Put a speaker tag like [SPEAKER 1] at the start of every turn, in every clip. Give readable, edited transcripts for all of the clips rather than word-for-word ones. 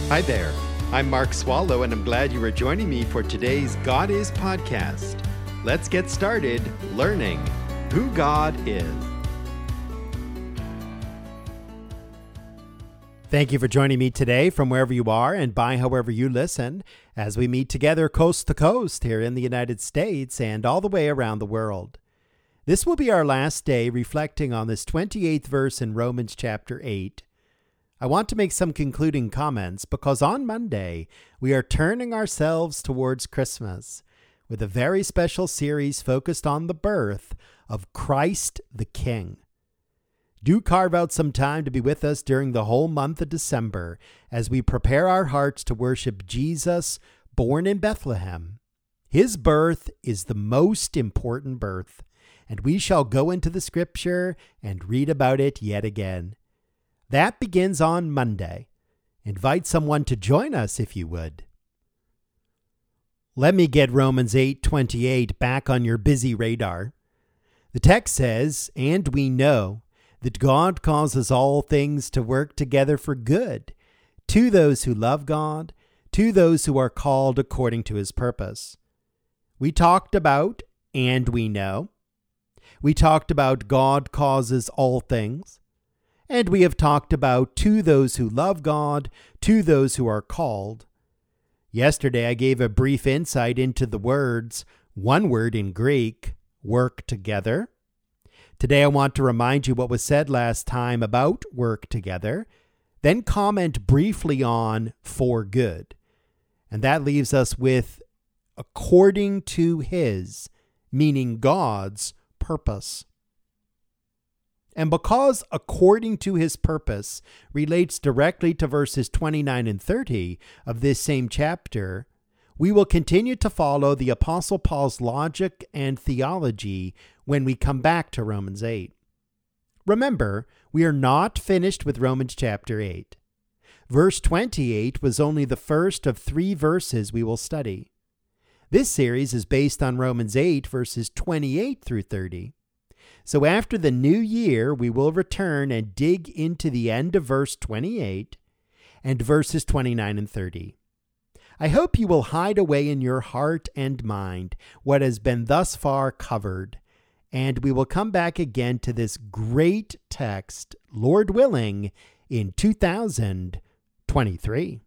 [SPEAKER 1] Hi there. I'm Mark Swallow, and I'm glad you are joining me for today's God Is podcast. Let's get started learning who God is. Thank you for joining me today from wherever you are and by however you listen as we meet together coast to coast here in the United States and all the way around the world. This will be our last day reflecting on this 28th verse in Romans chapter 8. I want to make some concluding comments because on Monday we are turning ourselves towards Christmas with a very special series focused on the birth of Christ the King. Do carve out some time to be with us during the whole month of December as we prepare our hearts to worship Jesus, born in Bethlehem. His birth is the most important birth, and we shall go into the scripture and read about it yet again. That begins on Monday. Invite someone to join us if you would. Let me get Romans 8:28 back on your busy radar. The text says, "And we know that God causes all things to work together for good, to those who love God, to those who are called according to his purpose." We talked about, and we know. We talked about God causes all things. And we have talked about to those who love God, to those who are called. Yesterday, I gave a brief insight into the words, one word in Greek, work together. Today, I want to remind you what was said last time about work together, then comment briefly on for good. And that leaves us with according to his, meaning God's purpose. And because according to his purpose relates directly to verses 29 and 30 of this same chapter, we will continue to follow the Apostle Paul's logic and theology when we come back to Romans 8. Remember, we are not finished with Romans chapter 8. Verse 28 was only the first of 3 verses we will study. This series is based on Romans 8, verses 28 through 30. So after the new year, we will return and dig into the end of verse 28 and verses 29 and 30. I hope you will hide away in your heart and mind what has been thus far covered, and we will come back again to this great text, Lord willing, in 2023.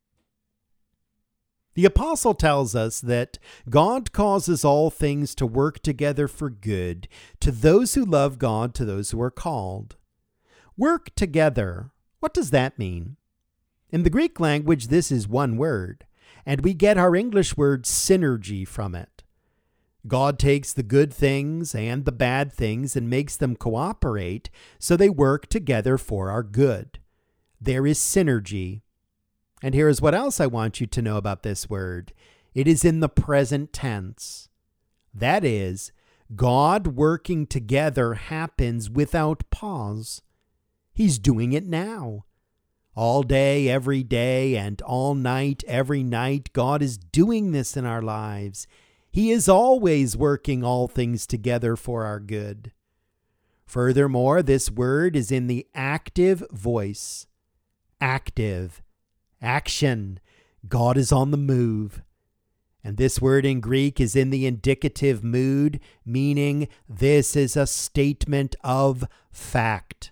[SPEAKER 1] The apostle tells us that God causes all things to work together for good to those who love God, to those who are called. Work together. What does that mean? In the Greek language, this is one word, and we get our English word synergy from it. God takes the good things and the bad things and makes them cooperate so they work together for our good. There is synergy. And here is what else I want you to know about this word. It is in the present tense. That is, God working together happens without pause. He's doing it now. All day, every day, and all night, every night, God is doing this in our lives. He is always working all things together for our good. Furthermore, this word is in the active voice. Active. Action. God is on the move. And this word in Greek is in the indicative mood, meaning this is a statement of fact.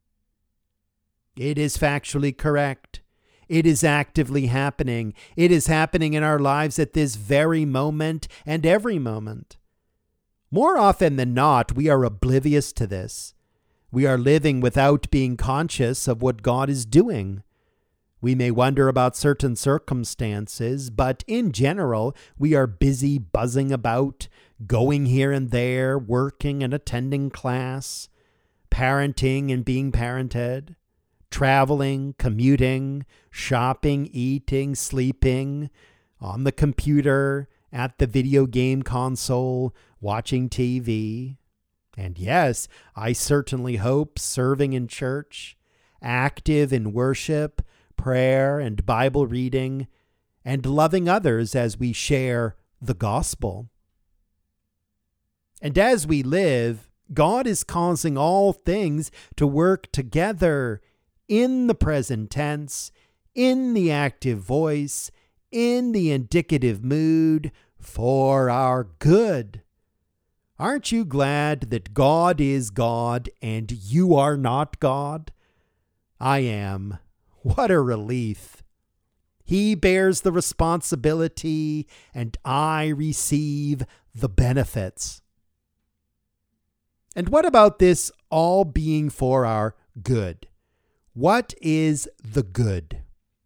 [SPEAKER 1] It is factually correct. It is actively happening. It is happening in our lives at this very moment and every moment. More often than not, we are oblivious to this. We are living without being conscious of what God is doing. We may wonder about certain circumstances, but in general, we are busy buzzing about, going here and there, working and attending class, parenting and being parented, traveling, commuting, shopping, eating, sleeping, on the computer, at the video game console, watching TV. And yes, I certainly hope serving in church, active in worship, prayer and Bible reading, and loving others as we share the gospel. And as we live, God is causing all things to work together in the present tense, in the active voice, in the indicative mood, for our good. Aren't you glad that God is God and you are not God? I am. What a relief. He bears the responsibility and I receive the benefits. And what about this all being for our good? What is the good?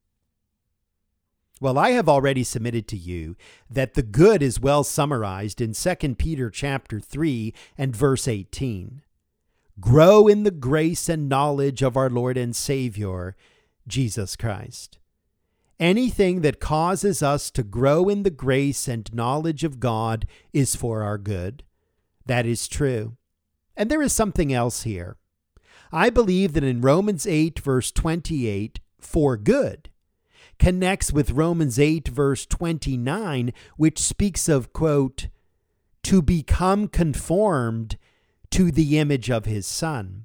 [SPEAKER 1] Well, I have already submitted to you that the good is well summarized in 2 Peter chapter 3 and verse 18. Grow in the grace and knowledge of our Lord and Savior, Jesus Christ. Anything that causes us to grow in the grace and knowledge of God is for our good. That is true. And there is something else here. I believe that in Romans 8, verse 28, for good, connects with Romans 8, verse 29, which speaks of, quote, to become conformed to the image of his Son.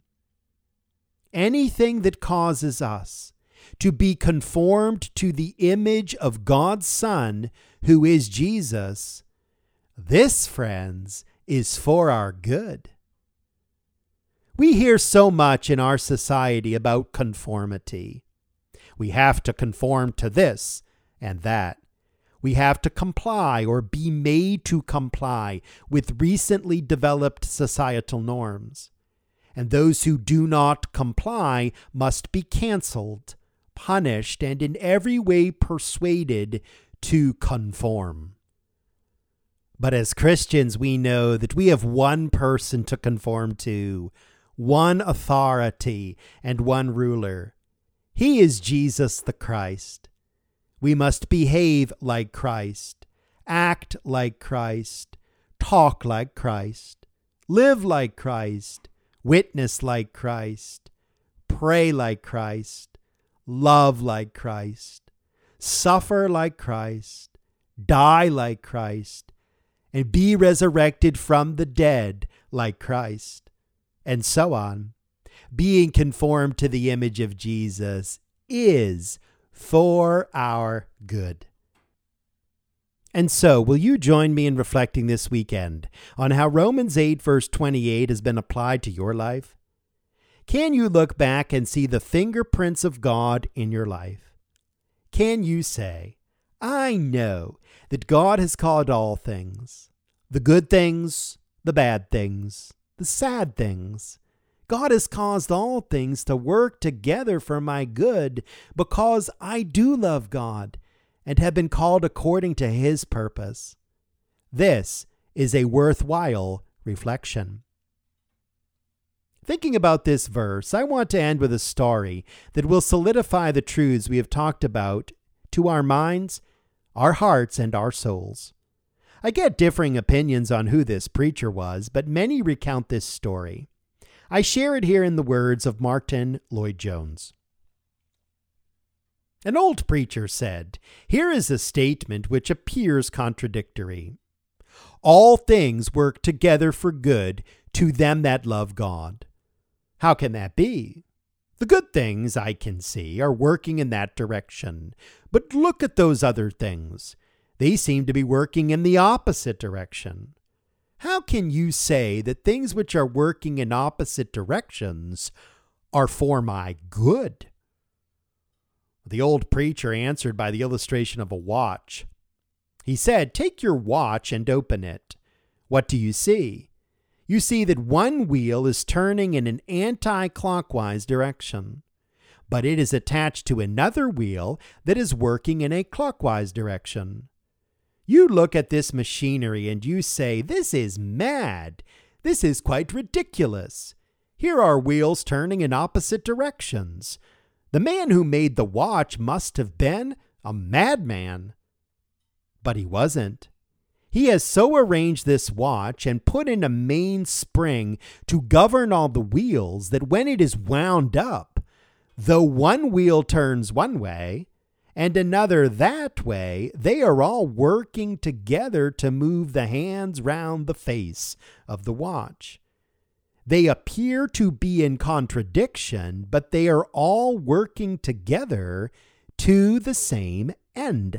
[SPEAKER 1] Anything that causes us to be conformed to the image of God's Son, who is Jesus, this, friends, is for our good. We hear so much in our society about conformity. We have to conform to this and that. We have to comply or be made to comply with recently developed societal norms. And those who do not comply must be canceled, punished, and in every way persuaded to conform. But as Christians, we know that we have one person to conform to, one authority, and one ruler. He is Jesus the Christ. We must behave like Christ, act like Christ, talk like Christ, live like Christ, witness like Christ, pray like Christ, love like Christ, suffer like Christ, die like Christ, and be resurrected from the dead like Christ, and so on. Being conformed to the image of Jesus is for our good. And so, will you join me in reflecting this weekend on how Romans 8, verse 28 has been applied to your life? Can you look back and see the fingerprints of God in your life? Can you say, I know that God has called all things, the good things, the bad things, the sad things. God has caused all things to work together for my good because I do love God and have been called according to his purpose. This is a worthwhile reflection. Thinking about this verse, I want to end with a story that will solidify the truths we have talked about to our minds, our hearts, and our souls. I get differing opinions on who this preacher was, but many recount this story. I share it here in the words of Martin Lloyd-Jones. An old preacher said, "Here is a statement which appears contradictory. All things work together for good to them that love God." How can that be? The good things I can see are working in that direction, but look at those other things. They seem to be working in the opposite direction. How can you say that things which are working in opposite directions are for my good? The old preacher answered by the illustration of a watch. He said, "Take your watch and open it. What do you see? You see that one wheel is turning in an anti-clockwise direction, but it is attached to another wheel that is working in a clockwise direction. You look at this machinery and you say, 'This is mad. This is quite ridiculous. Here are wheels turning in opposite directions. The man who made the watch must have been a madman.' But he wasn't. He has so arranged this watch and put in a main spring to govern all the wheels that when it is wound up, though one wheel turns one way and another that way, they are all working together to move the hands round the face of the watch. They appear to be in contradiction, but they are all working together to the same end.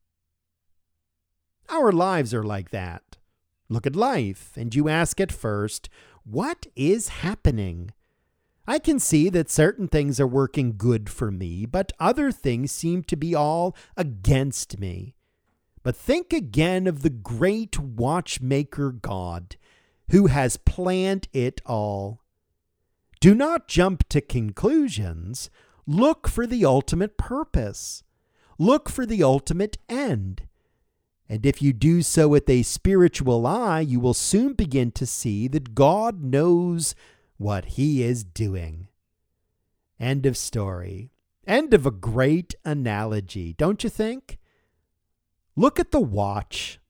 [SPEAKER 1] Our lives are like that. Look at life, and you ask at first, what is happening? I can see that certain things are working good for me, but other things seem to be all against me. But think again of the great watchmaker God, who has planned it all. Do not jump to conclusions. Look for the ultimate purpose. Look for the ultimate end. And if you do so with a spiritual eye, you will soon begin to see that God knows what he is doing. End of story. End of a great analogy, don't you think? Look at the watch.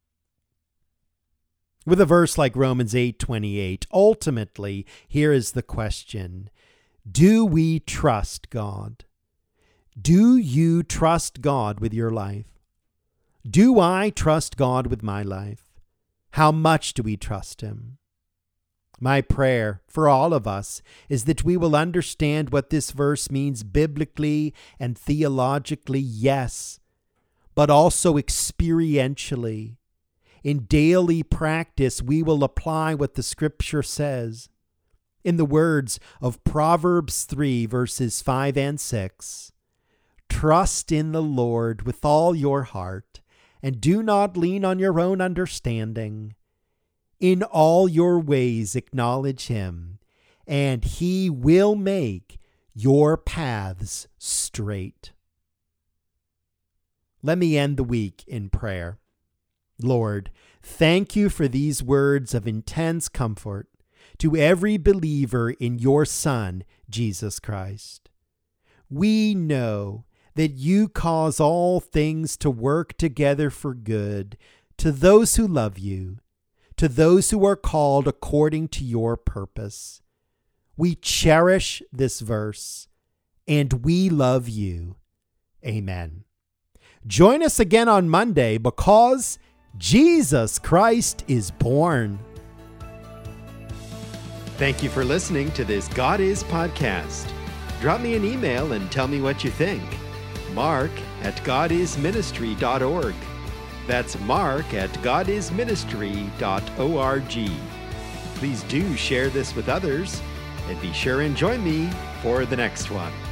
[SPEAKER 1] With a verse like Romans 8:28, ultimately, here is the question: do we trust God? Do you trust God with your life? Do I trust God with my life? How much do we trust him? My prayer for all of us is that we will understand what this verse means biblically and theologically, yes, but also experientially. In daily practice, we will apply what the Scripture says. In the words of Proverbs 3, verses 5 and 6, trust in the Lord with all your heart, and do not lean on your own understanding. In all your ways acknowledge him, and he will make your paths straight. Let me end the week in prayer. Lord, thank you for these words of intense comfort to every believer in your Son, Jesus Christ. We know that you cause all things to work together for good to those who love you, to those who are called according to your purpose. We cherish this verse, and we love you. Amen. Join us again on Monday, because Jesus Christ is born. Thank you for listening to this God Is podcast. Drop me an email and tell me what you think. mark@godisministry.org. That's mark@godisministry.org. Please do share this with others, and be sure and join me for the next one.